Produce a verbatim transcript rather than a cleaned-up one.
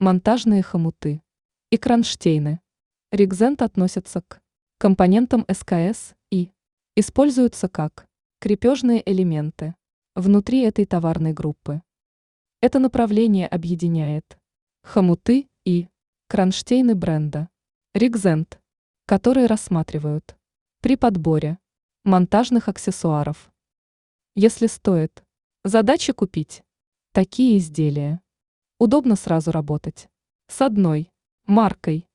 монтажные хомуты и кронштейны. Ригзент относятся к компонентам эс ка эс и используются как крепежные элементы внутри этой товарной группы. Это направление объединяет хомуты и кронштейны бренда Ригзент, которые рассматривают при подборе монтажных аксессуаров. Если стоит задача купить такие изделия, удобно сразу работать с одной маркой